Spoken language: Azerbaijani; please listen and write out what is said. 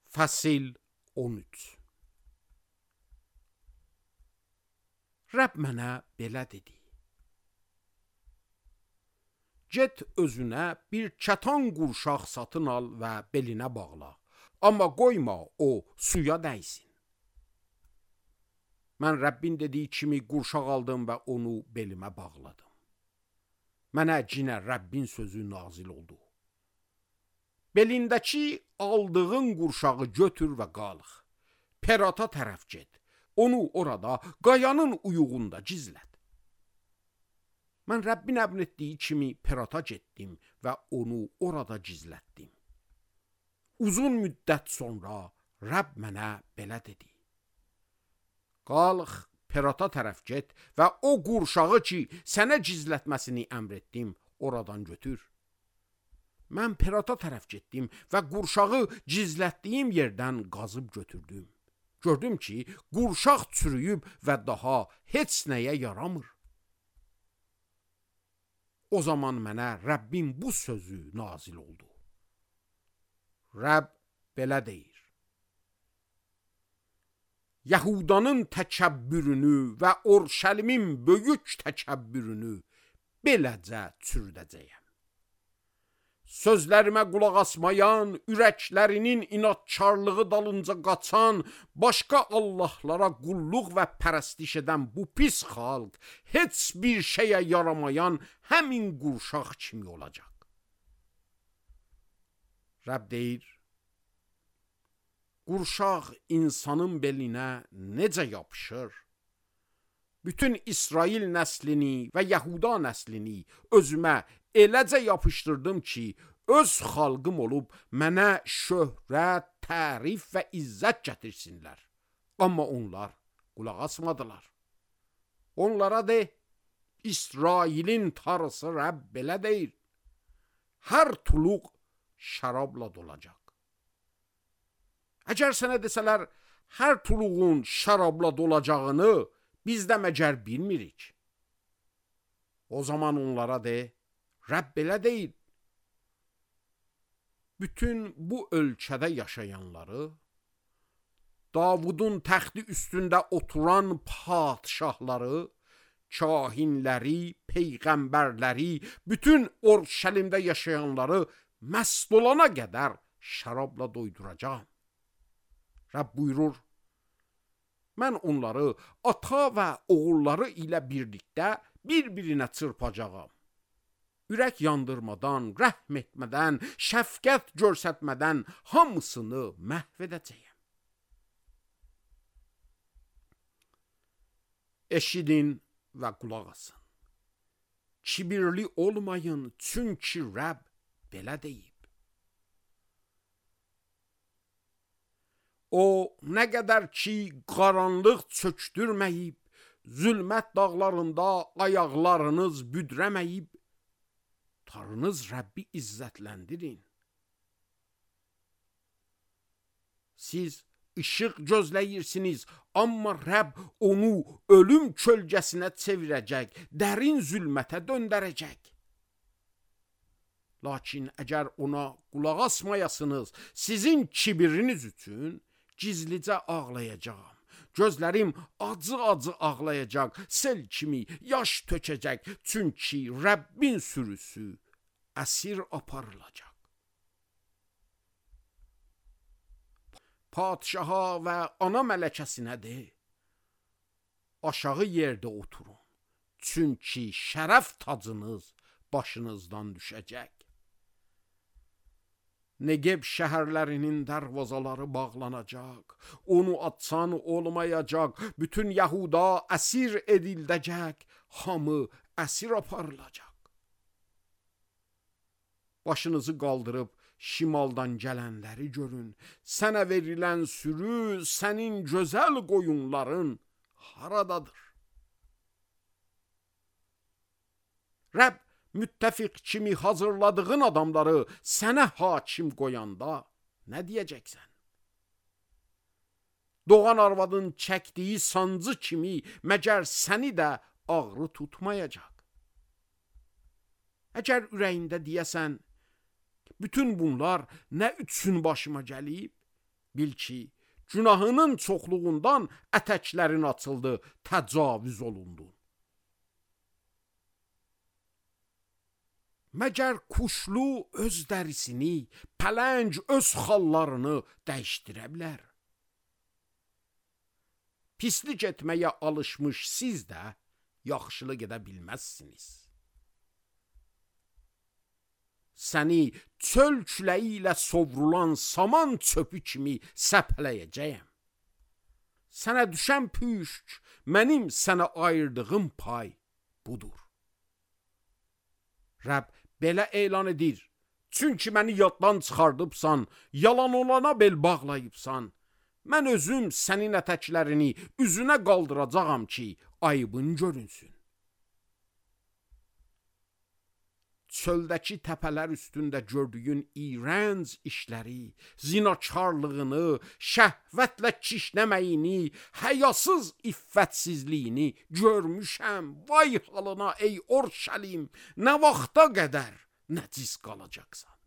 Fəsil 13. Rəbb mənə belə dedi: Get özünə bir çatan qurşaq satın al və belinə bağla, amma qoyma o suya dəysin. Mən Rəbbin dediyi kimi qurşaq aldım və onu belimə bağladım. Mənə cinə Rəbbin sözü nazil oldu: Belindəki aldığın qurşağı götür və qalx, Perata tərəf get, onu orada qayanın uyuğunda gizlət. Mən Rəbbin əmr etdiyi kimi Perata getdim və onu orada gizlətdim. Uzun müddət sonra Rəbb mənə belə dedi: Qalx, Perata tərəf get və o qurşağı ki, sənə gizlətməsini əmr etdim, oradan götür. Mən Perata tərəf getdim və qurşağı gizlətdiyim yerdən qazıb götürdüm. Gördüm ki, qurşaq çürüyüb və daha heç nəyə yaramır. O zaman mənə Rəbbin bu sözü nazil oldu: Rəbb belə deyir: Yahudanın təkəbbürünü və Orşəlimin böyük təkəbbürünü beləcə çürüdəcəyəm. Sözlərimə qulaq asmayan, ürəklərinin inadkarlığı dalınca qaçan, başqa allahlara qulluq və pərəstiş edən bu pis xalq heç bir şeyə yaramayan həmin qurşaq kimi olacaq. Rəbb deyir: Qurşaq insanın belinə necə yapışır? Bütün İsrail nəslini və Yahuda nəslini özümə eləcə yapışdırdım ki, öz xalqım olub mənə şöhrət, tərif və izzət gətirsinlər. Amma onlar qulaq asmadılar. Onlara de: İsrailin Tanrısı Rəbb belə deyir: Hər tuluq şərabla dolacaq. Əgər sənə desələr, hər tuluğun şərabla dolacağını biz də məgər bilmirik. O zaman onlara de: Rəbb belə deyir: Bütün bu ölkədə yaşayanları, Davudun təxti üstündə oturan padşahları, kahinləri, peyğəmbərləri, bütün Orşəlimdə yaşayanları məst olana qədər şərabla doyduracağam. Rəbb buyurur: Mən onları ata və oğulları ilə birlikdə bir-birinə çırpacağam. Ürək yandırmadan, rəhm etmədən, şəfqət göstərmədən hamısını məhv edəcəyəm. Eşidin və qulaq asın. Kibirli olmayın, çünki Rəbb belə deyib. O, nə qədər ki qaranlıq çökdürməyib, zülmət dağlarında ayaqlarınız büdrəməyib, Tanrınız Rəbbi izzətləndirin. Siz işıq gözləyirsiniz, amma Rəbb onu ölüm kölgəsinə çevirəcək, dərin zülmətə döndərəcək. Lakin əgər ona qulaq asmayasınız, sizin kibiriniz üçün gizlicə ağlayacağam. Gözlərim acı-acı ağlayacaq, sel kimi yaş tökəcək, çünki Rəbbin sürüsü əsir aparılacaq. Padşaha və ana mələkəsinə de: Aşağı yerdə oturun, çünki şərəf tacınız başınızdan düşəcək. Negev şəhərlərinin dərvazaları bağlanacaq, onu açan olmayacaq, bütün Yahuda əsir edildəcək, hamı əsir aparılacaq. Başınızı qaldırıb şimaldan gələnləri görün, sənə verilən sürü, sənin gözəl qoyunların haradadır? Rəbb müttəfiq kimi hazırladığın adamları sənə hakim qoyanda nə deyəcəksən? Doğan arvadın çəkdiyi sancı kimi məgər səni də ağrı tutmayacaq? Əgər ürəyində deyəsən, bütün bunlar nə üçün başıma gəlib? Bil ki, günahının çoxluğundan ətəklərin açıldı, təcavüz olundu. Məgər kuşlu öz dərisini, pələng öz xallarını dəyişdirə bilər? Pislik etməyə alışmış siz də yaxşılıq edə bilməzsiniz. Səni çöl küləyi ilə sovrulan saman çöpü kimi səpələyəcəyəm. Sənə düşən püşk, mənim sənə ayırdığım pay budur. Rəbb belə elan edir, çünki məni yaddan çıxardıbsan, yalan olana bel bağlayıbsan, mən özüm sənin ətəklərini üzünə qaldıracağam ki, ayıbın görünsün. Çöldəki təpələr üstündə gördüyün iyrənc işləri, zinakarlığını, şəhvətlə kişnəməyini, həyasız iffətsizliyini görmüşəm. Vay halına ey Orşəlim, nə vaxta qədər nəcis qalacaqsan?